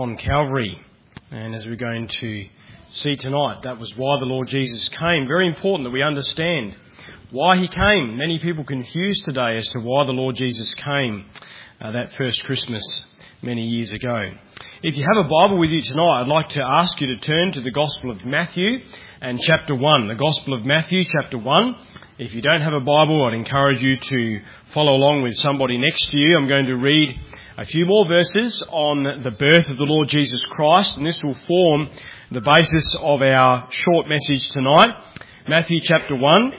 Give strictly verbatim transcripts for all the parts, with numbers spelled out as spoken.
On Calvary, and as we're going to see tonight, that was why the Lord Jesus came. Very important that we understand why he came. Many people confused today as to why the Lord Jesus came uh, that first Christmas many years ago. If you have a Bible with you tonight, I'd like to ask you to turn to the Gospel of Matthew and chapter one. The Gospel of Matthew, chapter one. If you don't have a Bible, I'd encourage you to follow along with somebody next to you. I'm going to read a few more verses on the birth of the Lord Jesus Christ, and this will form the basis of our short message tonight. Matthew chapter one,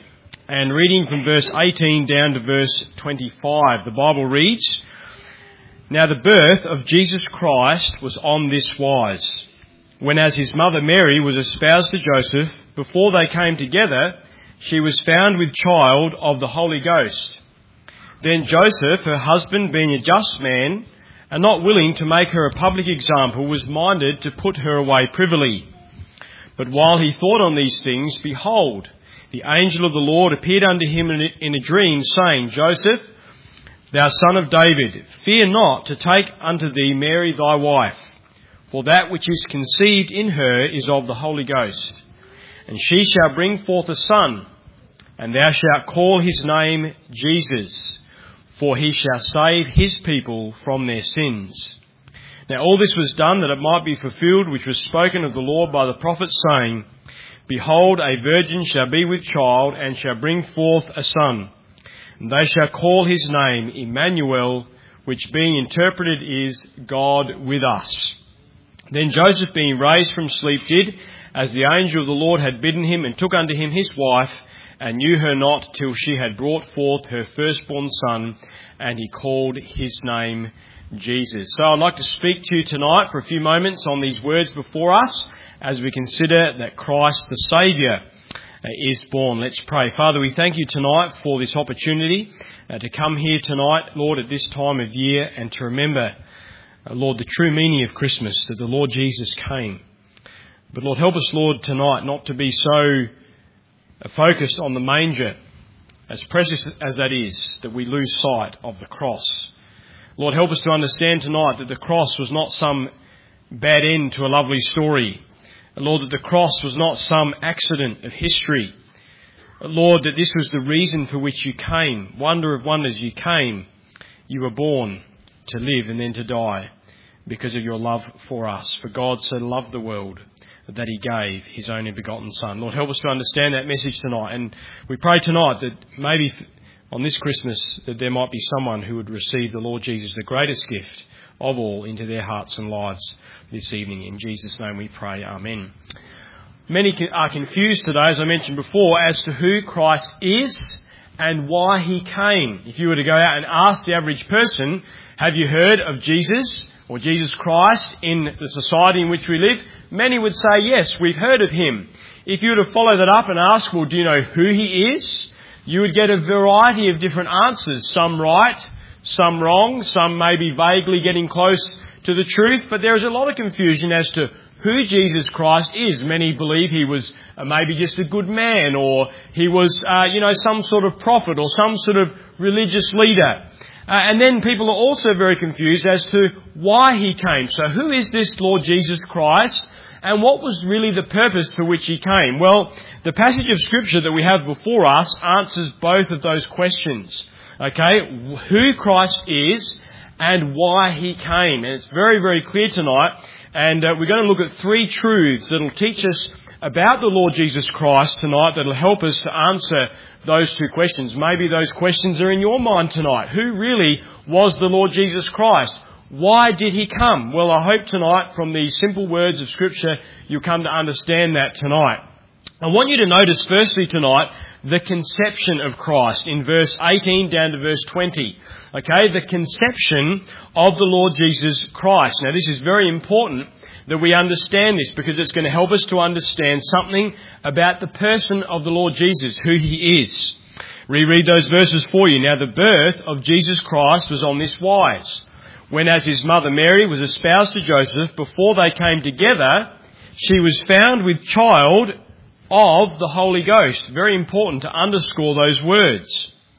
and reading from verse eighteen down to verse twenty-five. The Bible reads, "Now the birth of Jesus Christ was on this wise. When as his mother Mary was espoused to Joseph, before they came together, she was found with child of the Holy Ghost. Then Joseph, her husband, being a just man, and not willing to make her a public example, was minded to put her away privily. But while he thought on these things, behold, the angel of the Lord appeared unto him in a dream, saying, Joseph, thou son of David, fear not to take unto thee Mary thy wife, for that which is conceived in her is of the Holy Ghost. And she shall bring forth a son, and thou shalt call his name Jesus, for he shall save his people from their sins. Now all this was done that it might be fulfilled, which was spoken of the Lord by the prophet, saying, Behold, a virgin shall be with child, and shall bring forth a son. And they shall call his name Emmanuel, which being interpreted is God with us. Then Joseph, being raised from sleep, did as the angel of the Lord had bidden him, and took unto him his wife, and knew her not till she had brought forth her firstborn son, and he called his name Jesus." So I'd like to speak to you tonight for a few moments on these words before us as we consider that Christ the Saviour is born. Let's pray. Father, we thank you tonight for this opportunity uh, to come here tonight, Lord, at this time of year, and to remember, uh, Lord, the true meaning of Christmas, that the Lord Jesus came. But Lord, help us, Lord, tonight not to be so focused on the manger, as precious as that is, that we lose sight of the cross. Lord, help us to understand tonight that the cross was not some bad end to a lovely story. Lord, that the cross was not some accident of history. Lord, that this was the reason for which you came. Wonder of wonders, you came. You were born to live and then to die because of your love for us. For God so loved the world that he gave his only begotten Son. Lord, help us to understand that message tonight. And we pray tonight that maybe on this Christmas that there might be someone who would receive the Lord Jesus, the greatest gift of all, into their hearts and lives this evening. In Jesus' name we pray. Amen. Many are confused today, as I mentioned before, as to who Christ is and why he came. If you were to go out and ask the average person, have you heard of Jesus or Jesus Christ in the society in which we live? Many would say, yes, we've heard of him. If you were to follow that up and ask, well, do you know who he is? You would get a variety of different answers, some right, some wrong, some maybe vaguely getting close to the truth, but there is a lot of confusion as to who Jesus Christ is. Many believe he was uh, maybe just a good man, or he was, uh, you know, some sort of prophet or some sort of religious leader. Uh, and then people are also very confused as to why he came. So who is this Lord Jesus Christ, and what was really the purpose for which he came? Well, the passage of Scripture that we have before us answers both of those questions. Okay, who Christ is and why he came. And it's very, very clear tonight. And uh, we're going to look at three truths that will teach us about the Lord Jesus Christ tonight, that will help us to answer those two questions. Maybe those questions are in your mind tonight. Who really was the Lord Jesus Christ? Why did he come? Well, I hope tonight from these simple words of Scripture you'll come to understand that tonight. I want you to notice firstly tonight the conception of Christ in verse eighteen down to verse twenty. Okay, the conception of the Lord Jesus Christ. Now this is very important that we understand this, because it's going to help us to understand something about the person of the Lord Jesus, who he is. Reread those verses for you. Now the birth of Jesus Christ was on this wise. When as his mother Mary was espoused to Joseph, before they came together, she was found with child of the Holy Ghost. Very important to underscore those words.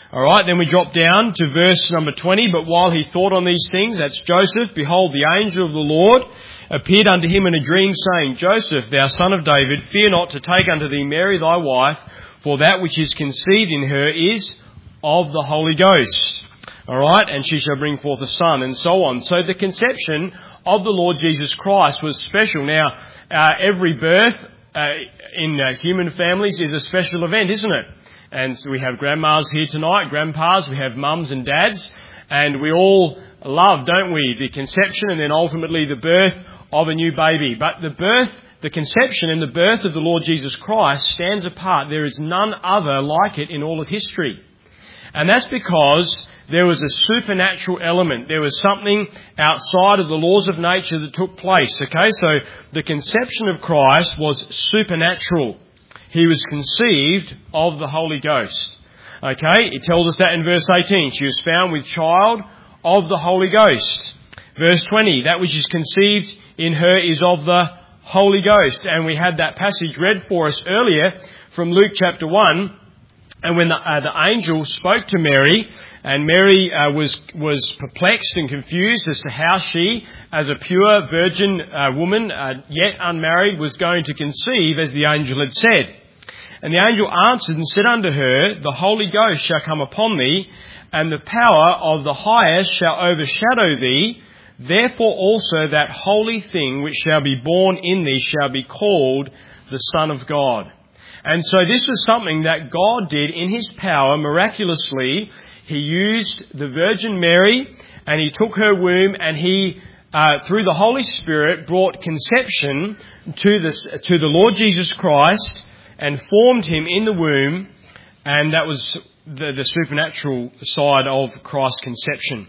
All right, then we drop down to verse number twenty. But while he thought on these things, that's Joseph, behold, the angel of the Lord appeared unto him in a dream, saying, Joseph, thou son of David, fear not to take unto thee Mary thy wife, for that which is conceived in her is of the Holy Ghost. All right, and she shall bring forth a son, and so on. So the conception of the Lord Jesus Christ was special. Now, uh, every birth uh, in uh, human families is a special event, isn't it? And so we have grandmas here tonight, grandpas, we have mums and dads, and we all love, don't we, the conception and then ultimately the birth of a new baby. But the birth, the conception and the birth of the Lord Jesus Christ stands apart. There is none other like it in all of history. And that's because there was a supernatural element. There was something outside of the laws of nature that took place. Okay, so the conception of Christ was supernatural. He was conceived of the Holy Ghost. Okay, it tells us that in verse eighteen. She was found with child of the Holy Ghost. Verse twenty, that which is conceived in her is of the Holy Ghost. And we had that passage read for us earlier from Luke chapter one. And when the, uh, the angel spoke to Mary, and Mary uh, was was perplexed and confused as to how she, as a pure virgin uh, woman, uh, yet unmarried, was going to conceive as the angel had said. And the angel answered and said unto her, the Holy Ghost shall come upon thee, and the power of the highest shall overshadow thee. Therefore also that holy thing which shall be born in thee shall be called the Son of God. And so this was something that God did in his power miraculously. He used the Virgin Mary and he took her womb and he, uh, through the Holy Spirit, brought conception to, this, to the Lord Jesus Christ and formed him in the womb. And that was the, the supernatural side of Christ's conception.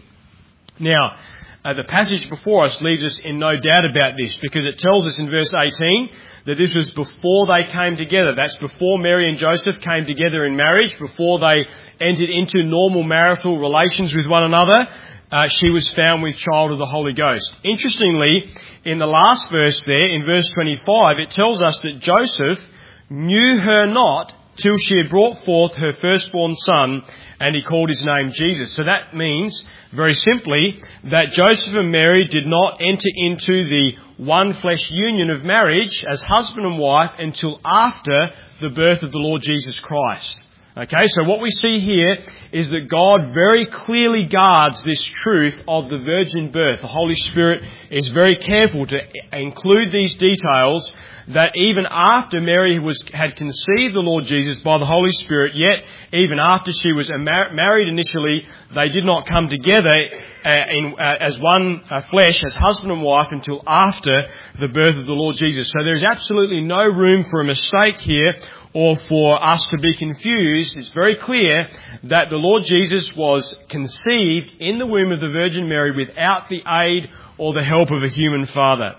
Now, Uh, the passage before us leaves us in no doubt about this, because it tells us in verse eighteen that this was before they came together. That's before Mary and Joseph came together in marriage, before they entered into normal marital relations with one another. Uh, she was found with child of the Holy Ghost. Interestingly, in the last verse there, in verse twenty-five, it tells us that Joseph knew her not till she had brought forth her firstborn son, and he called his name Jesus. So that means, very simply, that Joseph and Mary did not enter into the one flesh union of marriage as husband and wife until after the birth of the Lord Jesus Christ. Okay, so what we see here is that God very clearly guards this truth of the virgin birth. The Holy Spirit is very careful to include these details, that even after Mary was had conceived the Lord Jesus by the Holy Spirit, yet even after she was mar- married initially, they did not come together uh, in, uh, as one uh, flesh, as husband and wife, until after the birth of the Lord Jesus. So there is absolutely no room for a mistake here or for us to be confused. It's very clear that the Lord Jesus was conceived in the womb of the Virgin Mary without the aid or the help of a human father.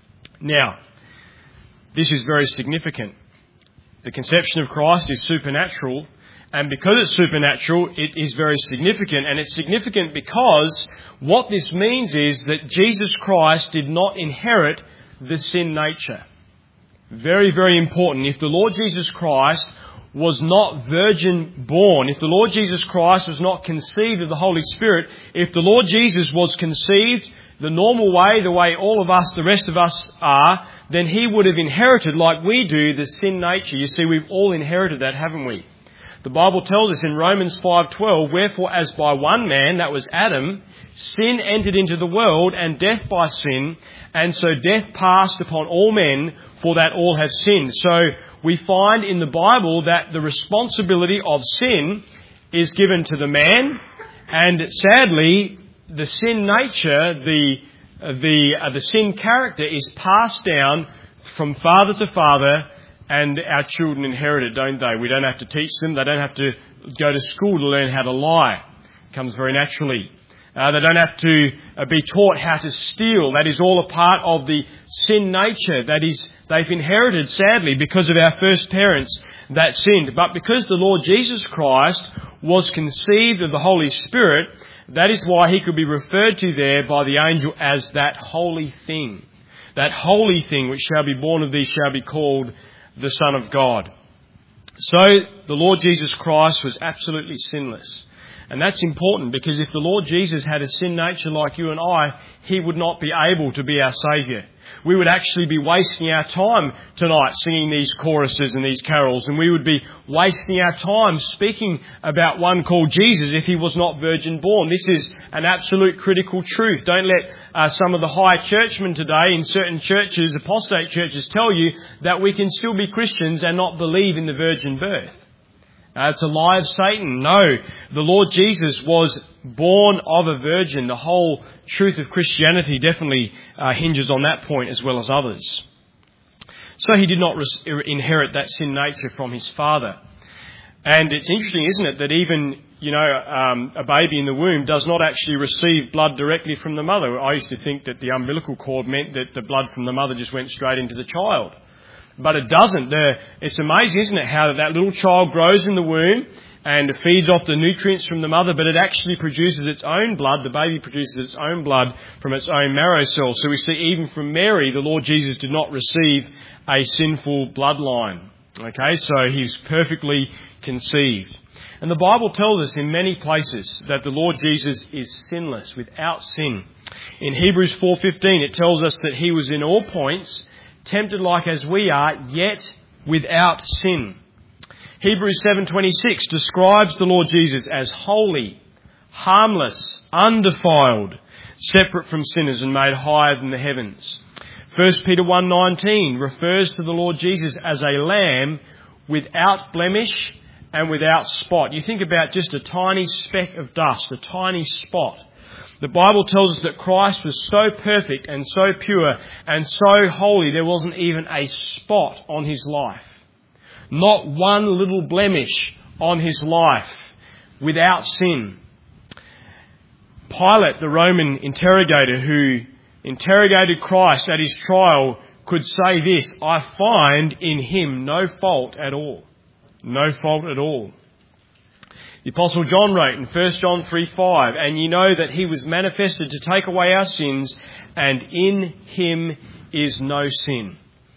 Now, this is very significant. The conception of Christ is supernatural, and because it's supernatural, it is very significant. And it's significant because what this means is that Jesus Christ did not inherit the sin nature. Very, very important. If the Lord Jesus Christ was not virgin born, if the Lord Jesus Christ was not conceived of the Holy Spirit, if the Lord Jesus was conceived the normal way, the way all of us, the rest of us are, then he would have inherited, like we do, the sin nature. You see, we've all inherited that, haven't we? The Bible tells us in Romans five twelve, wherefore as by one man, that was Adam, sin entered into the world, and death by sin, and so death passed upon all men, for that all have sinned. So we find in the Bible that the responsibility of sin is given to the man, and sadly, the sin nature, the the uh, the sin character is passed down from father to father, and our children inherit it, don't they? We don't have to teach them. They don't have to go to school to learn how to lie. It comes very naturally. Uh, they don't have to uh, be taught how to steal. That is all a part of the sin nature. That is, they've inherited, sadly, because of our first parents that sinned. But because the Lord Jesus Christ was conceived of the Holy Spirit, that is why he could be referred to there by the angel as that holy thing. That holy thing which shall be born of thee shall be called the Son of God. So the Lord Jesus Christ was absolutely sinless. And that's important, because if the Lord Jesus had a sin nature like you and I, He would not be able to be our Saviour. We would actually be wasting our time tonight singing these choruses and these carols, and we would be wasting our time speaking about one called Jesus if He was not virgin born. This is an absolute critical truth. Don't let uh, some of the high churchmen today in certain churches, apostate churches, tell you that we can still be Christians and not believe in the virgin birth. Uh, it's a lie of Satan. No, the Lord Jesus was born of a virgin. The whole truth of Christianity definitely uh, hinges on that point as well as others. So He did not re- inherit that sin nature from His Father. And it's interesting, isn't it, that even, you know, um, a baby in the womb does not actually receive blood directly from the mother. I used to think that the umbilical cord meant that the blood from the mother just went straight into the child. But it doesn't. It's amazing, isn't it, how that little child grows in the womb and feeds off the nutrients from the mother, but it actually produces its own blood. The baby produces its own blood from its own marrow cells. So we see even from Mary, the Lord Jesus did not receive a sinful bloodline. Okay, so He's perfectly conceived. And the Bible tells us in many places that the Lord Jesus is sinless, without sin. In Hebrews four fifteen, it tells us that He was in all points tempted like as we are, yet without sin. Hebrews seven twenty-six describes the Lord Jesus as holy, harmless, undefiled, separate from sinners and made higher than the heavens. First Peter one nineteen refers to the Lord Jesus as a lamb without blemish and without spot. You think about just a tiny speck of dust, a tiny spot. The Bible tells us that Christ was so perfect and so pure and so holy, there wasn't even a spot on His life. Not one little blemish on His life, without sin. Pilate, the Roman interrogator who interrogated Christ at His trial, could say this: I find in Him no fault at all. No fault at all. The Apostle John wrote in First John three five, and you know that He was manifested to take away our sins, and in Him is no sin.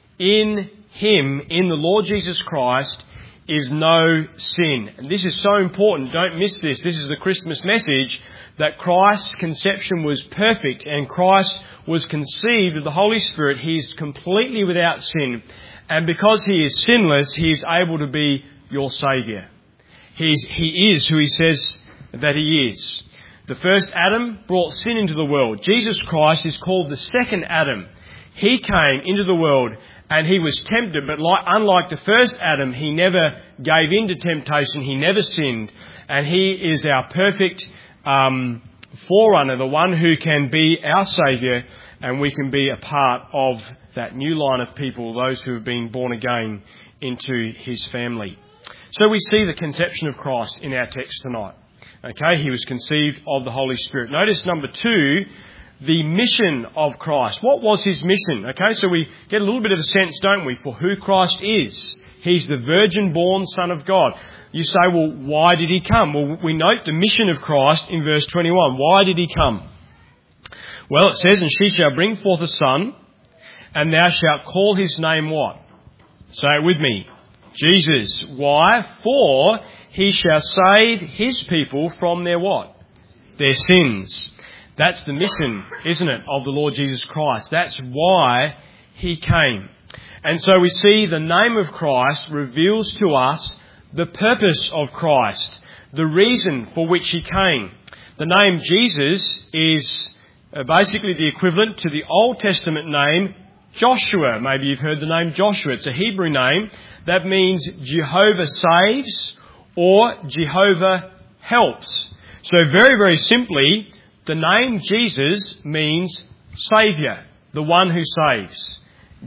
In Him, in the Lord Jesus Christ, is no sin. And this is so important. Don't miss this. This is the Christmas message, that Christ's conception was perfect and Christ was conceived of the Holy Spirit. He is completely without sin. And because He is sinless, He is able to be your Saviour. He's, he is who He says that He is. The first Adam brought sin into the world. Jesus Christ is called the second Adam. He came into the world and He was tempted, but like, unlike the first Adam, He never gave in to temptation. He never sinned. And He is our perfect um, forerunner, the one who can be our Saviour, and we can be a part of that new line of people, those who have been born again into His family. So we see the conception of Christ in our text tonight. Okay, He was conceived of the Holy Spirit. Notice number two, the mission of Christ. What was His mission? Okay, so we get a little bit of a sense, don't we, for who Christ is. He's the virgin-born Son of God. You say, well, why did He come? Well, we note the mission of Christ in verse twenty-one. Why did He come? Well, it says, and she shall bring forth a son, and thou shalt call his name what? Say it with me. Jesus. Why? For He shall save His people from their what? Their sins. That's the mission, isn't it, of the Lord Jesus Christ. That's why He came. And so we see the name of Christ reveals to us the purpose of Christ, the reason for which He came. The name Jesus is basically the equivalent to the Old Testament name Joshua. Maybe you've heard the name Joshua. It's a Hebrew name that means Jehovah saves or Jehovah helps. So very, very simply, the name Jesus means Saviour, the one who saves.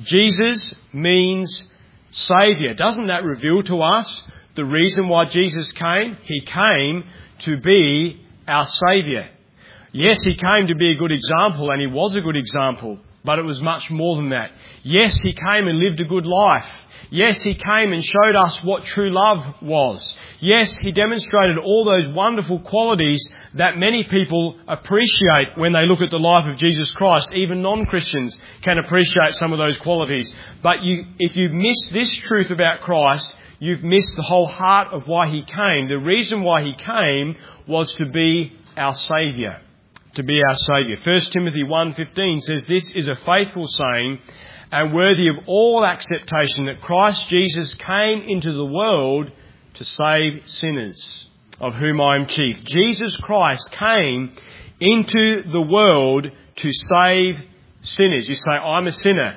Jesus means Saviour. Doesn't that reveal to us the reason why Jesus came? He came to be our Saviour. Yes, He came to be a good example, and He was a good example. But it was much more than that. Yes, He came and lived a good life. Yes, He came and showed us what true love was. Yes, He demonstrated all those wonderful qualities that many people appreciate when they look at the life of Jesus Christ. Even non-Christians can appreciate some of those qualities. But you, if you miss this truth about Christ, you've missed the whole heart of why he came. The reason why he came was to be our Saviour. To be our Saviour. First Timothy one fifteen says, "This is a faithful saying and worthy of all acceptation, that Christ Jesus came into the world to save sinners, of whom I am chief." Jesus Christ came into the world to save sinners. You say, "I'm a sinner."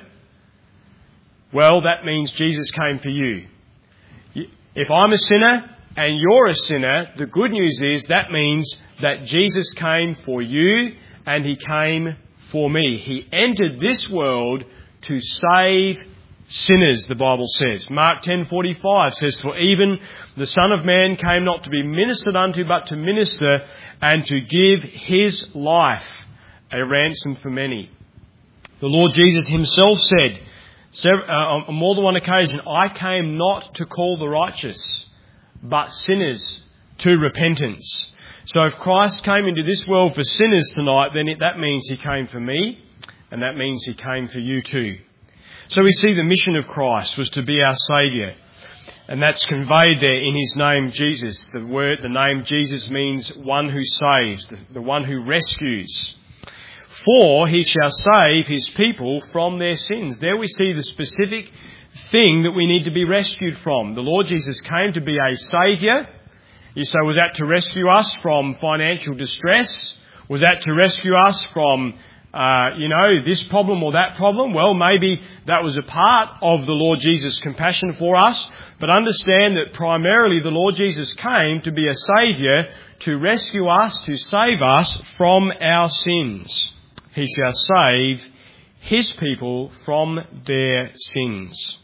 Well, that means Jesus came for you. If I'm a sinner and you're a sinner, the good news is that means that Jesus came for you and he came for me. He entered this world to save sinners, the Bible says. Mark ten forty-five says, "For even the Son of Man came not to be ministered unto, but to minister and to give his life a ransom for many." The Lord Jesus himself said on more than one occasion, "I came not to call the righteous, but sinners to repentance." So if Christ came into this world for sinners tonight, then it, that means he came for me, and that means he came for you too. So we see the mission of Christ was to be our Saviour. And that's conveyed there in his name, Jesus. The word, the name Jesus means one who saves, the, the one who rescues. For he shall save his people from their sins. There we see the specific thing that we need to be rescued from. The Lord Jesus came to be a Saviour. You say, was that to rescue us from financial distress? Was that to rescue us from, uh, you know, this problem or that problem? Well, maybe that was a part of the Lord Jesus' compassion for us. But understand that primarily the Lord Jesus came to be a Saviour, to rescue us, to save us from our sins. He shall save his people from their sins.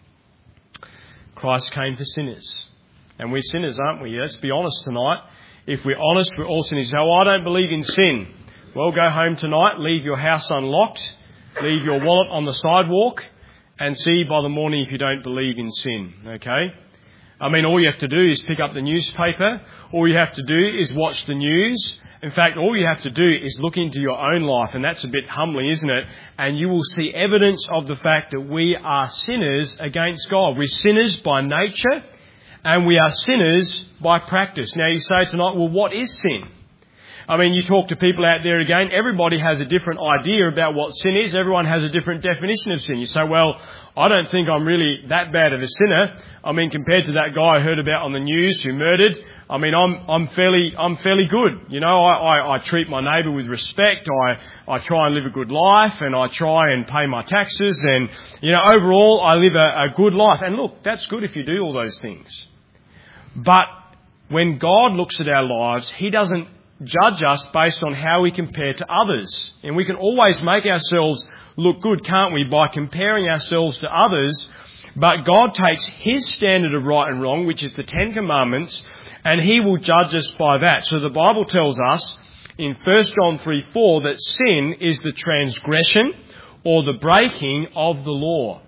Christ came for sinners. And we're sinners, aren't we? Let's be honest tonight. If we're honest, we're all sinners. So, I don't believe in sin. Well, go home tonight, leave your house unlocked, leave your wallet on the sidewalk, and see by the morning if you don't believe in sin, okay? I mean, all you have to do is pick up the newspaper. All you have to do is watch the news. In fact, all you have to do is look into your own life, and that's a bit humbling, isn't it? And you will see evidence of the fact that we are sinners against God. We're sinners by nature, and we are sinners by practice. Now you say tonight, well, what is sin? I mean, you talk to people out there again, everybody has a different idea about what sin is. Everyone has a different definition of sin. You say, well, I don't think I'm really that bad of a sinner. I mean, compared to that guy I heard about on the news who murdered, I mean, I'm, I'm fairly, I'm fairly good. You know, I, I, I treat my neighbour with respect. I, I try and live a good life, and I try and pay my taxes, and, you know, overall I live a, a good life. And look, that's good if you do all those things. But when God looks at our lives, he doesn't judge us based on how we compare to others. And we can always make ourselves look good, can't we, by comparing ourselves to others. But God takes his standard of right and wrong, which is the Ten Commandments, and he will judge us by that. So the Bible tells us in First John three four that sin is the transgression or the breaking of the law.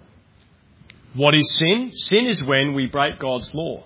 What is sin? Sin is when we break God's law.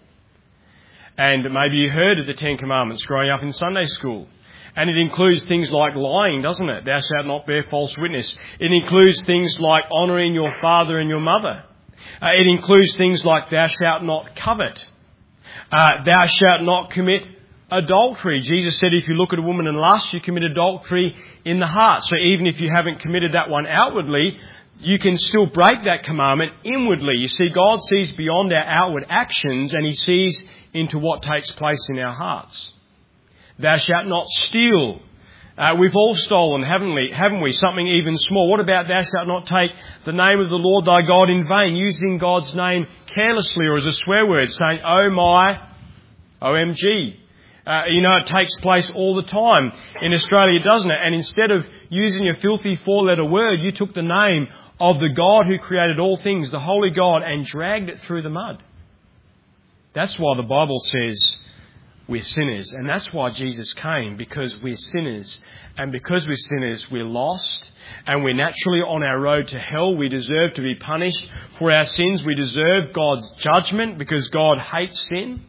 And maybe you heard of the Ten Commandments growing up in Sunday school. And it includes things like lying, doesn't it? Thou shalt not bear false witness. It includes things like honouring your father and your mother. Uh, it includes things like thou shalt not covet. Uh, thou shalt not commit adultery. Jesus said if you look at a woman and lust, you commit adultery in the heart. So even if you haven't committed that one outwardly, you can still break that commandment inwardly. You see, God sees beyond our outward actions, and he sees into what takes place in our hearts. Thou shalt not steal. Uh, we've all stolen, haven't we? Haven't we? Something even small. What about thou shalt not take the name of the Lord thy God in vain, using God's name carelessly or as a swear word, saying, oh my, O M G. Uh, you know, it takes place all the time in Australia, doesn't it? And instead of using a filthy four-letter word, you took the name of the God who created all things, the holy God, and dragged it through the mud. That's why the Bible says we're sinners. And that's why Jesus came, because we're sinners. And because we're sinners, we're lost. And we're naturally on our road to hell. We deserve to be punished for our sins. We deserve God's judgment because God hates sin.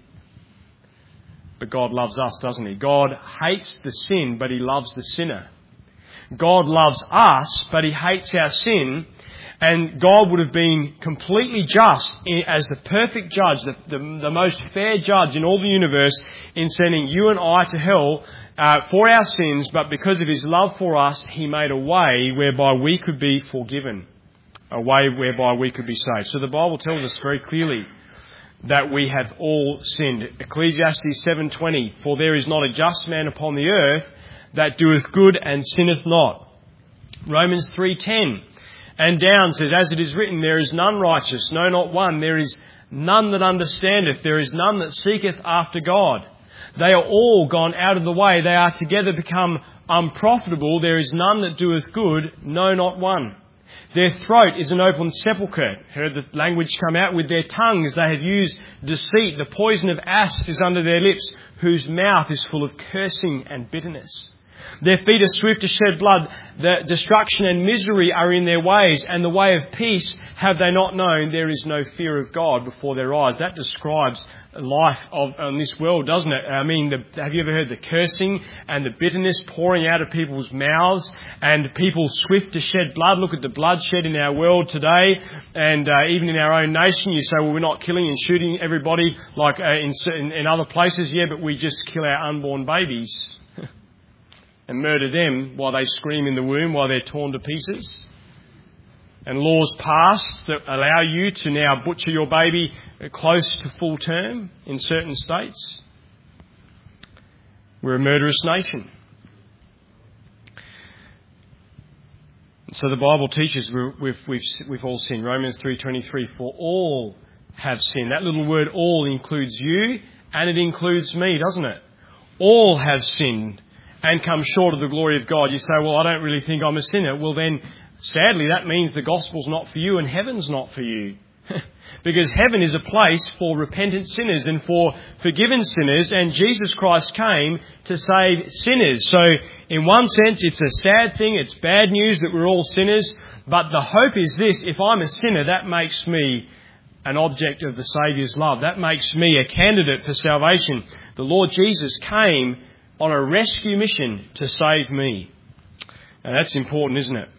But God loves us, doesn't he? God hates the sin, but he loves the sinner. God loves us, but he hates our sin. And God would have been completely just as the perfect judge, the, the, the most fair judge in all the universe, in sending you and I to hell uh, for our sins. But because of his love for us, he made a way whereby we could be forgiven, a way whereby we could be saved. So the Bible tells us very clearly that we have all sinned. Ecclesiastes seven twenty, for there is not a just man upon the earth that doeth good and sinneth not. Romans three ten and down says, as it is written, there is none righteous, no, not one. There is none that understandeth. There is none that seeketh after God. They are all gone out of the way. They are together become unprofitable. There is none that doeth good, no, not one. Their throat is an open sepulchre. Heard the language come out. With their tongues they have used deceit. The poison of asp is under their lips, whose mouth is full of cursing and bitterness. Their feet are swift to shed blood. The destruction and misery are in their ways, and the way of peace have they not known. There is no fear of God before their eyes. That describes life of on this world, doesn't it? I mean, the, have you ever heard the cursing and the bitterness pouring out of people's mouths, and people swift to shed blood? Look at the bloodshed in our world today, and uh, even in our own nation. You say, well, we're not killing and shooting everybody like uh, in, in, in other places. Yeah, but we just kill our unborn babies and murder them while they scream in the womb, while they're torn to pieces. And laws passed that allow you to now butcher your baby close to full term in certain states. We're a murderous nation. So the Bible teaches we've, we've, we've, we've all sinned. Romans three twenty-three, for all have sinned. That little word all includes you and it includes me, doesn't it? All have sinned and come short of the glory of God. You say, well, I don't really think I'm a sinner. Well, then, sadly, that means the gospel's not for you and heaven's not for you. Because heaven is a place for repentant sinners and for forgiven sinners, and Jesus Christ came to save sinners. So, in one sense, it's a sad thing. It's bad news that we're all sinners. But the hope is this: if I'm a sinner, that makes me an object of the Saviour's love. That makes me a candidate for salvation. The Lord Jesus came on a rescue mission to save me. And that's important, isn't it?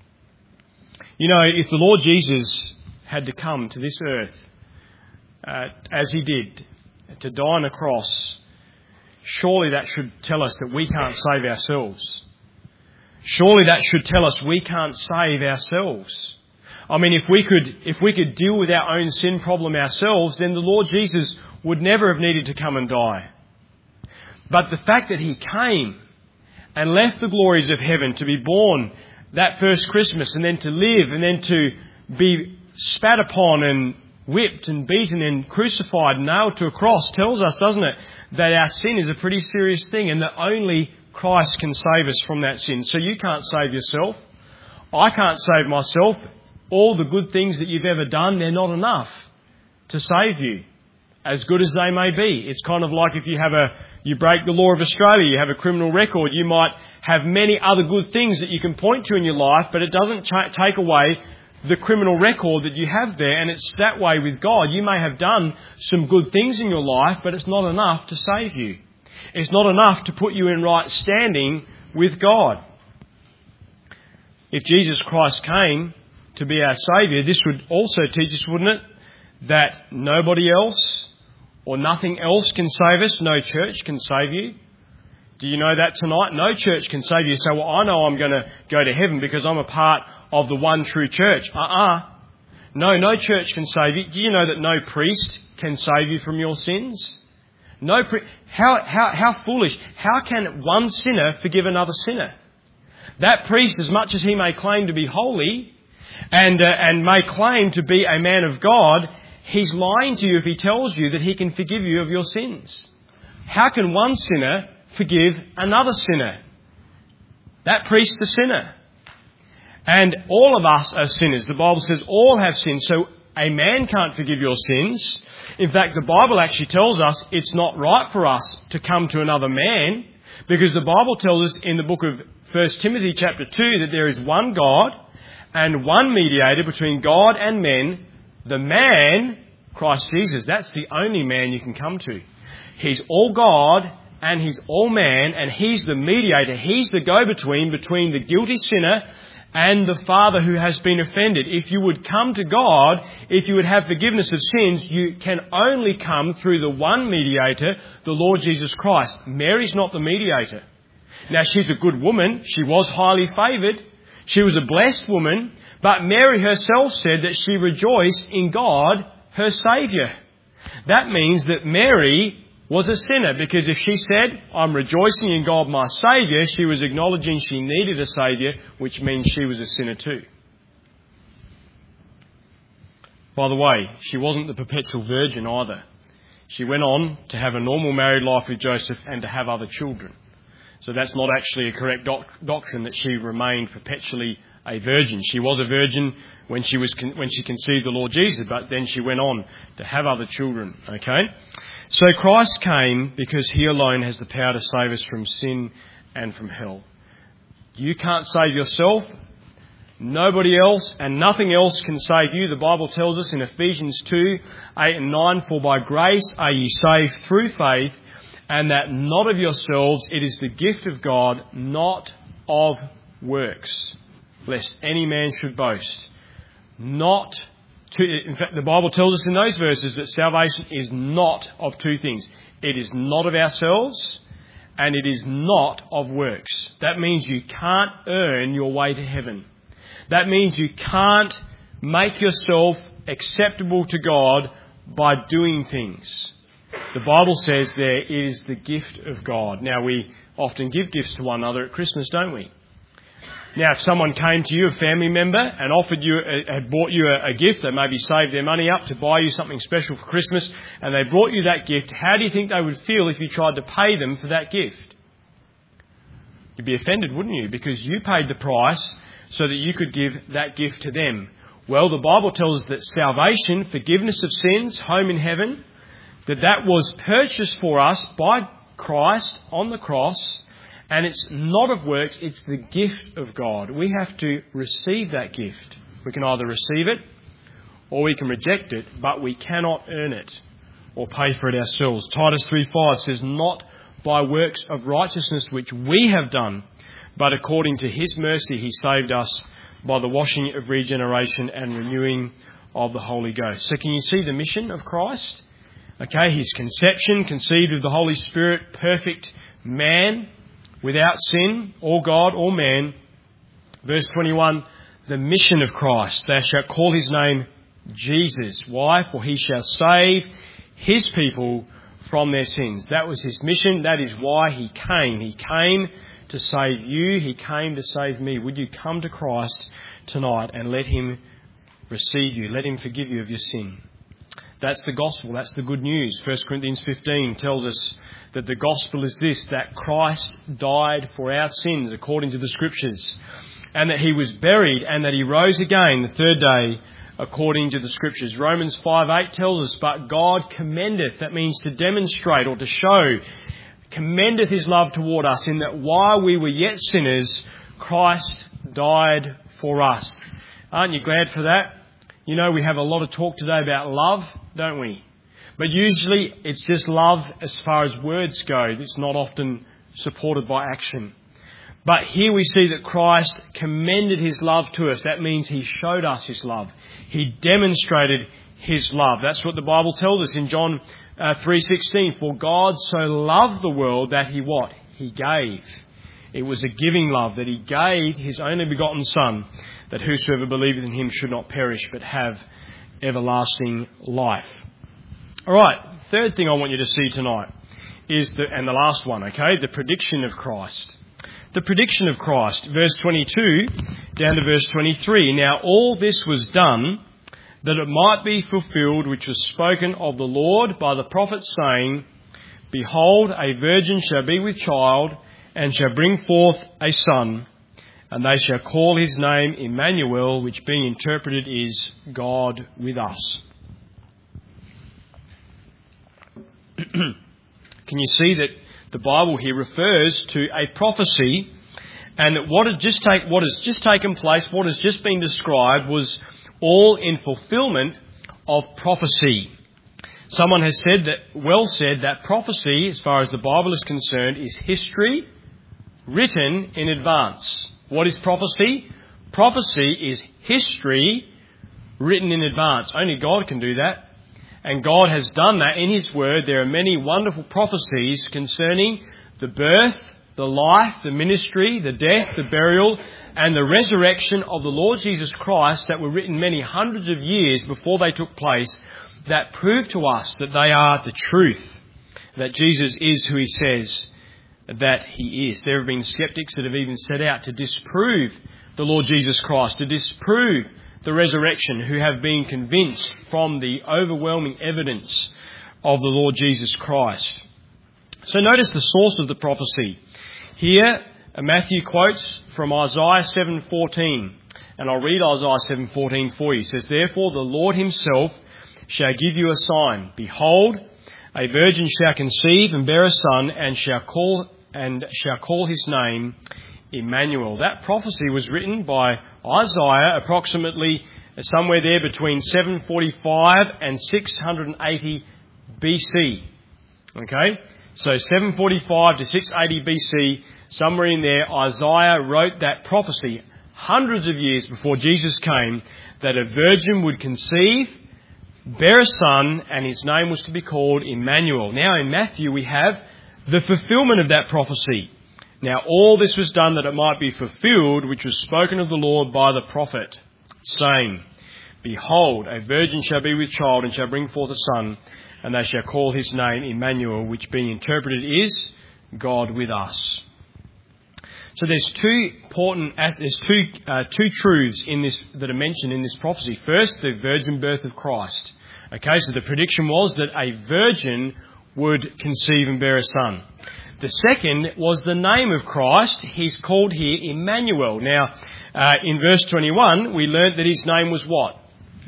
You know, if the Lord Jesus had to come to this earth, uh, as he did, to die on a cross, surely that should tell us that we can't save ourselves. Surely that should tell us we can't save ourselves. I mean, if we could, if we could deal with our own sin problem ourselves, then the Lord Jesus would never have needed to come and die. But the fact that he came and left the glories of heaven to be born that first Christmas, and then to live, and then to be spat upon and whipped and beaten and crucified and nailed to a cross, tells us, doesn't it, that our sin is a pretty serious thing and that only Christ can save us from that sin. So you can't save yourself. I can't save myself. All the good things that you've ever done, they're not enough to save you, as good as they may be. It's kind of like if you have a You break the law of Australia, you have a criminal record, you might have many other good things that you can point to in your life, but it doesn't ch- take away the criminal record that you have there. And it's that way with God. You may have done some good things in your life, but it's not enough to save you. It's not enough to put you in right standing with God. If Jesus Christ came to be our Saviour, this would also teach us, wouldn't it, that nobody else or nothing else can save us. No church can save you. Do you know that tonight? No church can save you. So, well, I know I'm going to go to heaven because I'm a part of the one true church. Uh-uh. No, no church can save you. Do you know that no priest can save you from your sins? No. Pri- how, how, how foolish. How can one sinner forgive another sinner? That priest, as much as he may claim to be holy and, uh, and may claim to be a man of God, he's lying to you if he tells you that he can forgive you of your sins. How can one sinner forgive another sinner? That priest's a sinner. And all of us are sinners. The Bible says all have sinned. So a man can't forgive your sins. In fact, the Bible actually tells us it's not right for us to come to another man, because the Bible tells us in the book of First Timothy chapter two that there is one God and one mediator between God and men, the man, Christ Jesus. That's the only man you can come to. He's all God and He's all man, and He's the mediator. He's the go-between between the guilty sinner and the Father who has been offended. If you would come to God, if you would have forgiveness of sins, you can only come through the one mediator, the Lord Jesus Christ. Mary's not the mediator. Now, she's a good woman. She was highly favoured. She was a blessed woman. But Mary herself said that she rejoiced in God, her Saviour. That means that Mary was a sinner, because if she said, I'm rejoicing in God, my Saviour, she was acknowledging she needed a Saviour, which means she was a sinner too. By the way, she wasn't the perpetual virgin either. She went on to have a normal married life with Joseph and to have other children. So that's not actually a correct doc- doctrine that she remained perpetually a virgin. She was a virgin when she was con- when she conceived the Lord Jesus, but then she went on to have other children. Okay? So Christ came because He alone has the power to save us from sin and from hell. You can't save yourself. Nobody else and nothing else can save you. The Bible tells us in Ephesians two, eight and nine, for by grace are ye saved through faith, and that not of yourselves, it is the gift of God, not of works, lest any man should boast. Not to, in fact, the Bible tells us in those verses that salvation is not of two things. It is not of ourselves, and it is not of works. That means you can't earn your way to heaven. That means you can't make yourself acceptable to God by doing things. The Bible says there is the gift of God. Now, we often give gifts to one another at Christmas, don't we? Now, if someone came to you, a family member, and offered you, had bought you a, a gift, they maybe saved their money up to buy you something special for Christmas, and they brought you that gift, how do you think they would feel if you tried to pay them for that gift? You'd be offended, wouldn't you? Because you paid the price so that you could give that gift to them. Well, the Bible tells us that salvation, forgiveness of sins, home in heaven, that that was purchased for us by Christ on the cross, and it's not of works, it's the gift of God. We have to receive that gift. We can either receive it or we can reject it, but we cannot earn it or pay for it ourselves. Titus three five says, not by works of righteousness which we have done, but according to His mercy He saved us by the washing of regeneration and renewing of the Holy Ghost. So can you see the mission of Christ? Okay, His conception, conceived of the Holy Spirit, perfect man, without sin, or God or man. Verse twenty-one, the mission of Christ. Thou shalt call His name Jesus. Why? For He shall save His people from their sins. That was His mission. That is why He came. He came to save you. He came to save me. Would you come to Christ tonight and let Him receive you? Let Him forgive you of your sin. That's the gospel. That's the good news. First Corinthians fifteen tells us that the gospel is this, that Christ died for our sins according to the Scriptures, and that He was buried and that He rose again the third day according to the Scriptures. Romans five eight tells us, but God commendeth, that means to demonstrate or to show, commendeth His love toward us in that while we were yet sinners, Christ died for us. Aren't you glad for that? You know, we have a lot of talk today about love, don't we? But usually it's just love as far as words go. It's not often supported by action. But here we see that Christ commended His love to us. That means He showed us His love. He demonstrated His love. That's what the Bible tells us in John uh, three sixteen. For God so loved the world that He what? He gave. It was a giving love that He gave His only begotten Son, that whosoever believeth in Him should not perish but have everlasting life. All right, third thing I want you to see tonight is, the, and the last one, okay, the prediction of Christ. The prediction of Christ, verse twenty-two down to verse twenty-three. Now all this was done that it might be fulfilled which was spoken of the Lord by the prophet, saying, Behold, a virgin shall be with child, and shall bring forth a son, and they shall call his name Emmanuel, which being interpreted is God with us. Can you see that the Bible here refers to a prophecy, and that what had just take, what has just taken place, what has just been described, was all in fulfilment of prophecy. Someone has said that, well said, that prophecy, as far as the Bible is concerned, is history written in advance. What is prophecy? Prophecy is history written in advance. Only God can do that. And God has done that in His Word. There are many wonderful prophecies concerning the birth, the life, the ministry, the death, the burial, and the resurrection of the Lord Jesus Christ that were written many hundreds of years before they took place, that prove to us that they are the truth, that Jesus is who He says that He is. There have been skeptics that have even set out to disprove the Lord Jesus Christ, to disprove the resurrection, who have been convinced from the overwhelming evidence of the Lord Jesus Christ. So notice the source of the prophecy. Here, Matthew quotes from Isaiah seven fourteen, and I'll read Isaiah seven fourteen for you. It says, "Therefore the Lord Himself shall give you a sign. Behold, a virgin shall conceive and bear a son, and shall call and shall call his name Emmanuel." That prophecy was written by Isaiah approximately somewhere there between seven forty-five and six eighty B C. Okay? So seven forty-five to six eighty B C, somewhere in there, Isaiah wrote that prophecy hundreds of years before Jesus came, that a virgin would conceive, bear a son, and his name was to be called Emmanuel. Now in Matthew we have the fulfillment of that prophecy. Now all this was done that it might be fulfilled, which was spoken of the Lord by the prophet, saying, "Behold, a virgin shall be with child and shall bring forth a son, and they shall call his name Emmanuel," which being interpreted is God with us. So there's two important, there's two uh, two truths in this that are mentioned in this prophecy. First, the virgin birth of Christ. Okay, so the prediction was that a virgin would conceive and bear a son. The second was the name of Christ. He's called here Emmanuel. Now, uh, in verse twenty-one, we learnt that his name was what?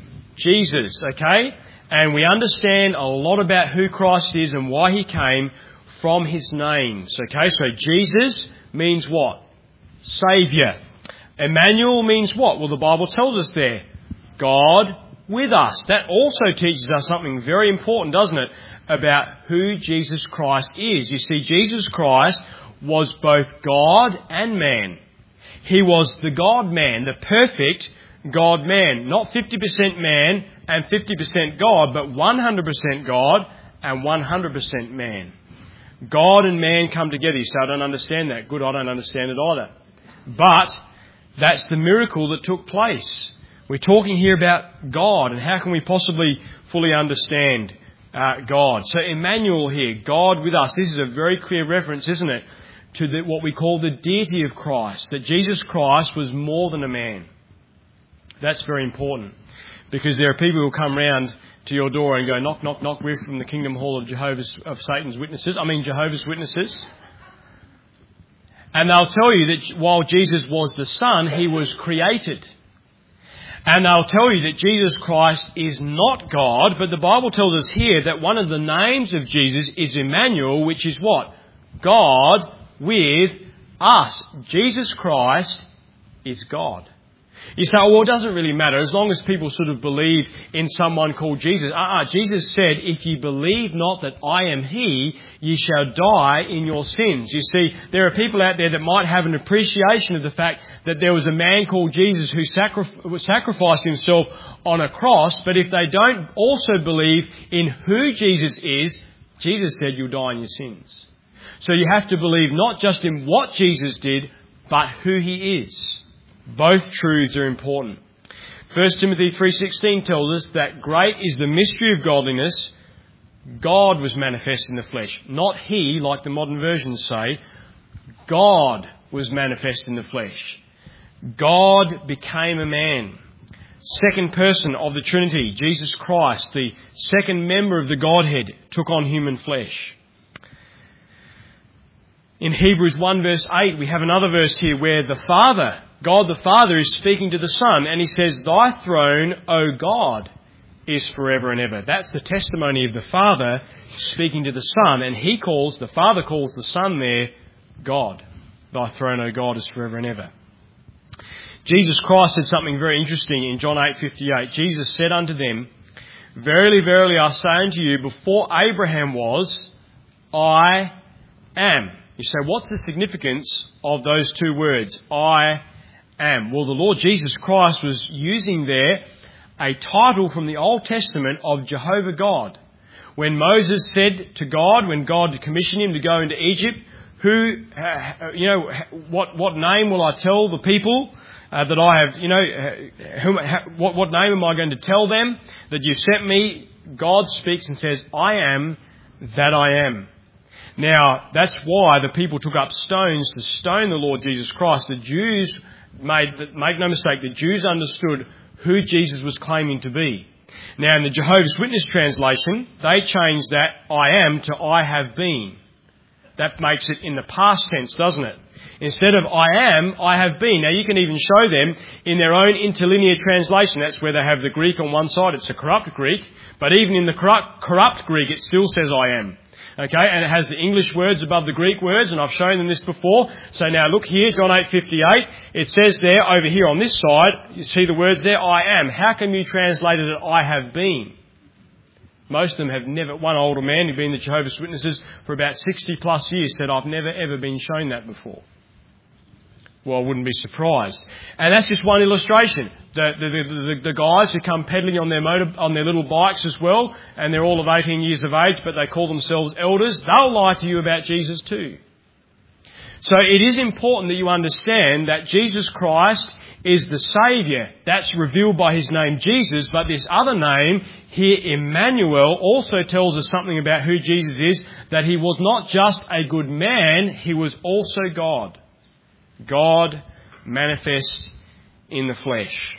Jesus, okay? And we understand a lot about who Christ is and why He came from His names, okay? So Jesus means what? Saviour. Emmanuel means what? Well, the Bible tells us there, God with us. That also teaches us something very important, doesn't it, about who Jesus Christ is. You see, Jesus Christ was both God and man. He was the God-man, the perfect God-man. Not fifty percent man and fifty percent God, but one hundred percent God and one hundred percent man. God and man come together. You say, "I don't understand that." Good, I don't understand it either. But that's the miracle that took place. We're talking here about God, and how can we possibly fully understand uh, God? So Emmanuel here, God with us. This is a very clear reference, isn't it, to the, what we call the deity of Christ, that Jesus Christ was more than a man. That's very important, because there are people who come round to your door and go, "Knock, knock, knock, we're from the Kingdom Hall of Jehovah's, of Satan's Witnesses, I mean Jehovah's Witnesses." And they'll tell you that while Jesus was the Son, He was created. And they'll tell you that Jesus Christ is not God, but the Bible tells us here that one of the names of Jesus is Emmanuel, which is what? God with us. Jesus Christ is God. You say, "Well, it doesn't really matter as long as people sort of believe in someone called Jesus." Ah, uh-uh. Jesus said, "If ye believe not that I am He, ye shall die in your sins." You see, there are people out there that might have an appreciation of the fact that there was a man called Jesus who sacrif- sacrificed himself on a cross, but if they don't also believe in who Jesus is, Jesus said you'll die in your sins. So you have to believe not just in what Jesus did, but who He is. Both truths are important. First Timothy three sixteen tells us that great is the mystery of godliness. God was manifest in the flesh. Not He, like the modern versions say. God was manifest in the flesh. God became a man. Second person of the Trinity, Jesus Christ, the second member of the Godhead, took on human flesh. In Hebrews one verse eight, we have another verse here where the Father, God the Father, is speaking to the Son, and He says, "Thy throne, O God, is forever and ever." That's the testimony of the Father speaking to the Son, and He calls, the Father calls the Son there, God. "Thy throne, O God, is forever and ever." Jesus Christ said something very interesting in John eight fifty-eight. Jesus said unto them, Verily, verily, I say unto you, before Abraham was, I am. You say, what's the significance of those two words, I am? Well, the Lord Jesus Christ was using there a title from the Old Testament of Jehovah God. When Moses said to God, when God commissioned him to go into Egypt, who, uh, you know, what, what name will I tell the people uh, that I have, you know, uh, whom, ha, what, what name am I going to tell them that you sent me? God speaks and says, I am that I am. Now, that's why the people took up stones to stone the Lord Jesus Christ. The Jews made, make no mistake, the Jews understood who Jesus was claiming to be. Now, in the Jehovah's Witness translation, they changed that I am to I have been. That makes it in the past tense, doesn't it? Instead of I am, I have been. Now, you can even show them in their own interlinear translation. That's where they have the Greek on one side. It's a corrupt Greek. But even in the corrupt, corrupt Greek, it still says I am. Okay, and it has the English words above the Greek words, and I've shown them this before. So now look here, John eight fifty-eight. It says there, over here on this side, you see the words there, I am. How can you translate it, I have been? Most of them have never, one older man who'd been the Jehovah's Witnesses for about sixty plus years said, I've never ever been shown that before. Well, I wouldn't be surprised. And that's just one illustration. The, the, the, the guys who come pedaling on their motor, on their little bikes as well, and they're all of eighteen years of age, but they call themselves elders, they'll lie to you about Jesus too. So it is important that you understand that Jesus Christ is the Saviour. That's revealed by his name Jesus, but this other name here, Emmanuel, also tells us something about who Jesus is, that he was not just a good man, he was also God. God manifest in the flesh.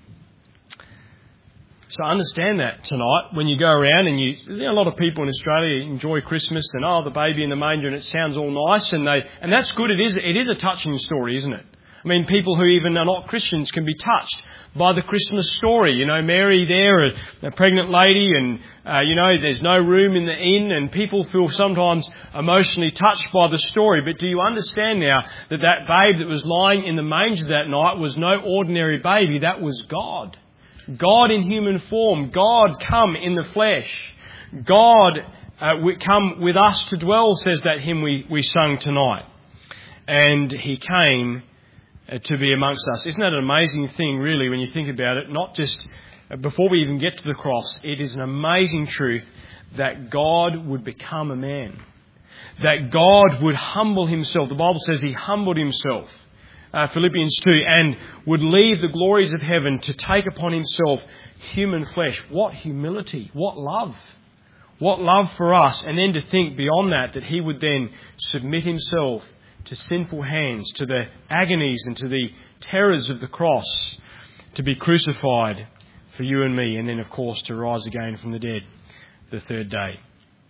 So understand that tonight when you go around and you, you know, a lot of people in Australia enjoy Christmas and oh, the baby in the manger, and it sounds all nice, and they and that's good. It is it is a touching story, isn't it? I mean, people who even are not Christians can be touched by the Christmas story. You know, Mary there, a, a pregnant lady, and, uh, you know, there's no room in the inn, and people feel sometimes emotionally touched by the story. But do you understand now that that babe that was lying in the manger that night was no ordinary baby? That was God. God in human form. God come in the flesh. God uh, come with us to dwell, says that hymn we, we sung tonight. And he came to be amongst us. Isn't that an amazing thing, really, when you think about it? Not just before we even get to the cross, it is an amazing truth that God would become a man. That God would humble himself. The Bible says he humbled himself. Uh, Philippians two, and would leave the glories of heaven to take upon himself human flesh. What humility, what love. What love for us. And then to think beyond that, that he would then submit himself to sinful hands, to the agonies and to the terrors of the cross, to be crucified for you and me, and then, of course, to rise again from the dead the third day.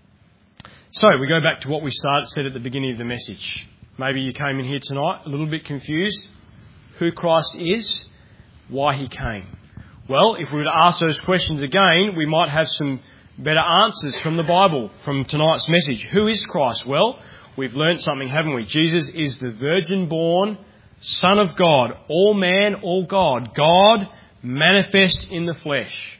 So, we go back to what we started, said at the beginning of the message. Maybe you came in here tonight a little bit confused. Who Christ is, why he came. Well, if we were to ask those questions again, we might have some better answers from the Bible, from tonight's message. Who is Christ? Well, we've learnt something, haven't we? Jesus is the virgin-born Son of God, all man, all God. God manifest in the flesh.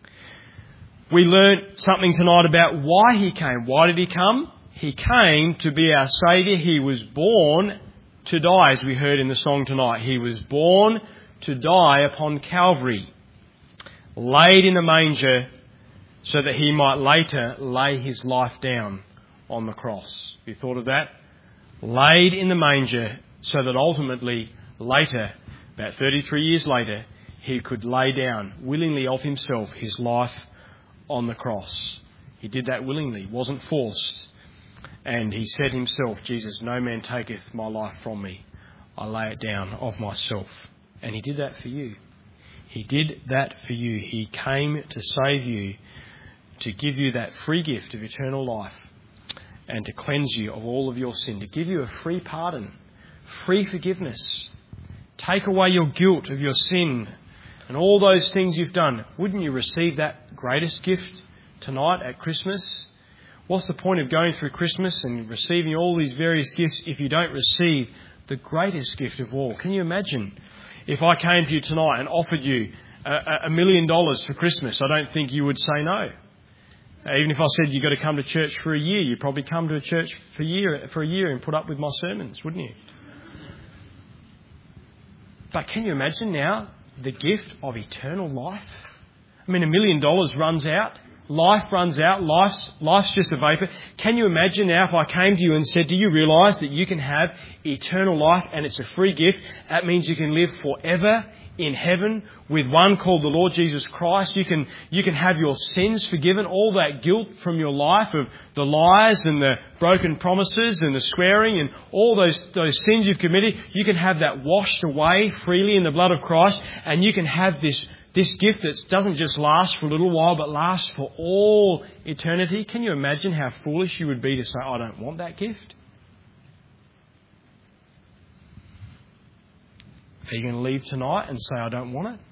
We learnt something tonight about why he came. Why did he come? He came to be our Saviour. He was born to die, as we heard in the song tonight. He was born to die upon Calvary, laid in a manger so that he might later lay his life down on the cross. Have you thought of that? Laid in the manger so that ultimately later, about thirty-three years later, he could lay down willingly of himself his life on the cross. He did that willingly, wasn't forced. And he said himself, Jesus, no man taketh my life from me. I lay it down of myself. And he did that for you. He did that for you. He came to save you, to give you that free gift of eternal life, and to cleanse you of all of your sin, to give you a free pardon, free forgiveness, take away your guilt of your sin and all those things you've done. Wouldn't you receive that greatest gift tonight at Christmas? What's the point of going through Christmas and receiving all these various gifts if you don't receive the greatest gift of all? Can you imagine if I came to you tonight and offered you a, a million dollars for Christmas, I don't think you would say no. Even if I said you've got to come to church for a year, you'd probably come to a church for a year, for a year and put up with my sermons, wouldn't you? But can you imagine now the gift of eternal life? I mean, a million dollars runs out. Life runs out. Life's, life's just a vapour. Can you imagine now if I came to you and said, do you realise that you can have eternal life and it's a free gift? That means you can live forever in heaven with one called the Lord Jesus Christ. You can, you can have your sins forgiven, all that guilt from your life of the lies and the broken promises and the swearing and all those, those sins you've committed. You can have that washed away freely in the blood of Christ, and you can have this, this gift that doesn't just last for a little while but lasts for all eternity. Can you imagine how foolish you would be to say, I don't want that gift? Are you going to leave tonight and say, I don't want it?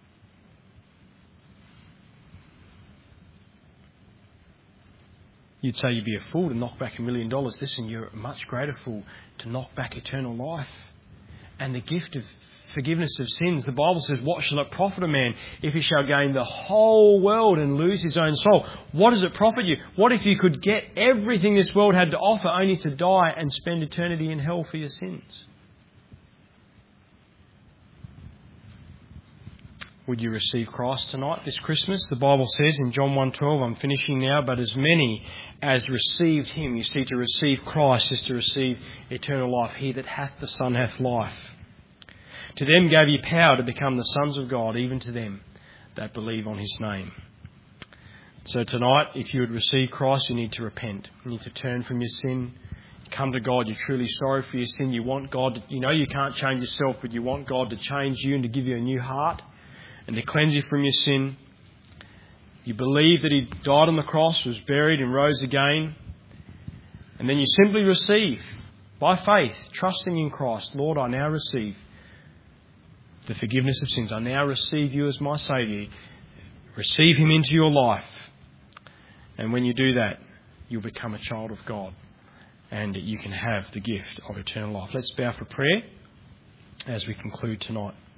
You'd say you'd be a fool to knock back a million dollars. Listen, you're a much greater fool to knock back eternal life and the gift of forgiveness of sins. The Bible says, what shall it profit a man if he shall gain the whole world and lose his own soul? What does it profit you? What if you could get everything this world had to offer only to die and spend eternity in hell for your sins? Would you receive Christ tonight, this Christmas? The Bible says in John one twelve, I'm finishing now, but as many as received him. You see, to receive Christ is to receive eternal life. He that hath the Son hath life. To them gave he power to become the sons of God, even to them that believe on his name. So tonight, if you would receive Christ, you need to repent. You need to turn from your sin. Come to God. You're truly sorry for your sin. You want God to, you know you can't change yourself, but you want God to change you and to give you a new heart and to cleanse you from your sin. You believe that he died on the cross, was buried and rose again. And then you simply receive, by faith, trusting in Christ, Lord, I now receive the forgiveness of sins. I now receive you as my Saviour. Receive him into your life. And when you do that, you'll become a child of God. And you can have the gift of eternal life. Let's bow for prayer as we conclude tonight.